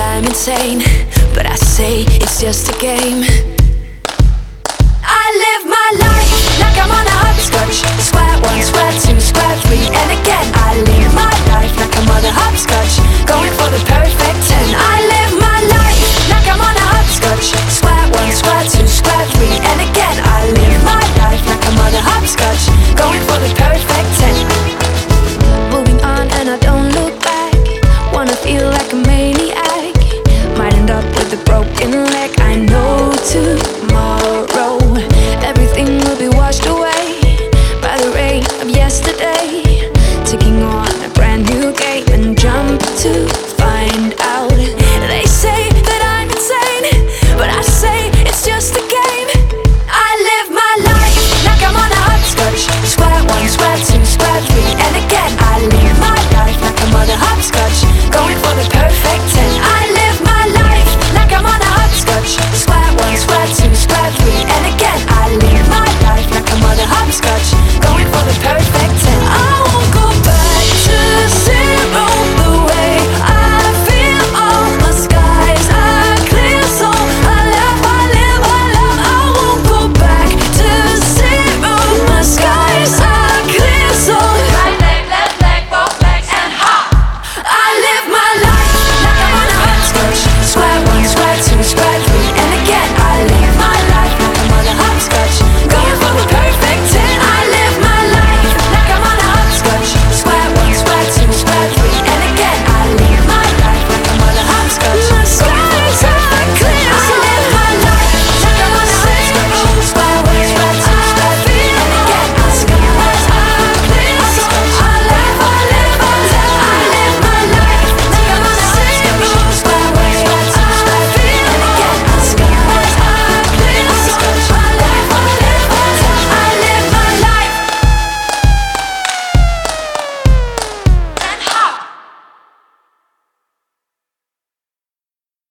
I'm insane, but I say it's just a game. I live my life like I'm on a hopscotch. Square one, square two, square three, and again. I live my life like I'm on a hopscotch, going for the perfect 10.